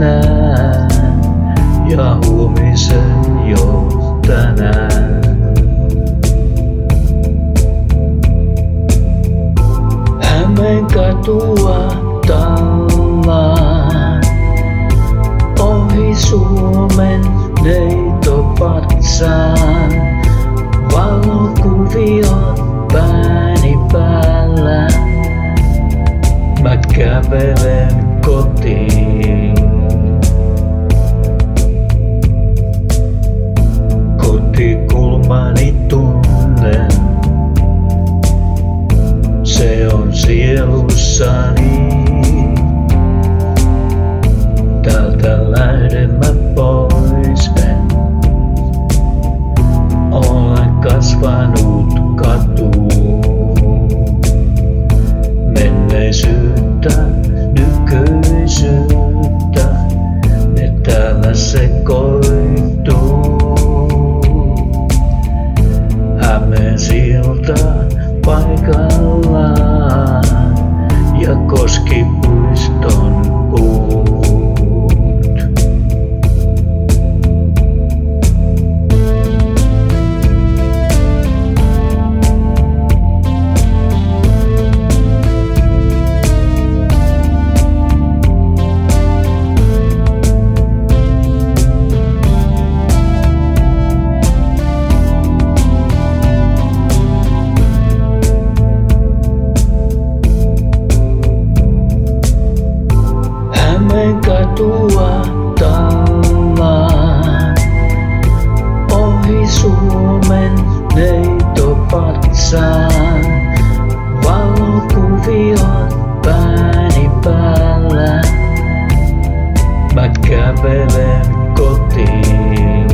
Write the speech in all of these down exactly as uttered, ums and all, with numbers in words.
tänään ja huomisen jo tänään. Hämeen katua tallaan, ohi Suomen neitopatsaan. Valokuviot pääni päällä, mä kävelen kotiin. Kotikulmani tunnen, se on sielussani. Täältä lähden mä pois en. Olen kasvanut katuun menneisyyttä, nykyisyyttä, ne täällä sekoittuu. Hämeen silta paikallaan ja Koskipuiston puut. Hämeen katua tallaan, ohi Suomen neitopatsaan. Valokuviot pääni päällä, mä kävelen kotiin.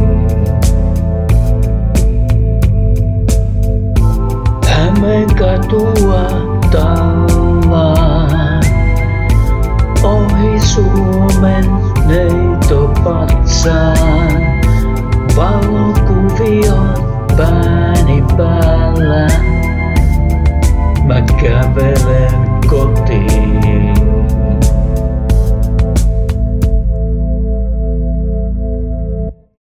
Hämeen katua tallaan, ohi Suomen neitopatsaan. Valokuviot pääni päällä.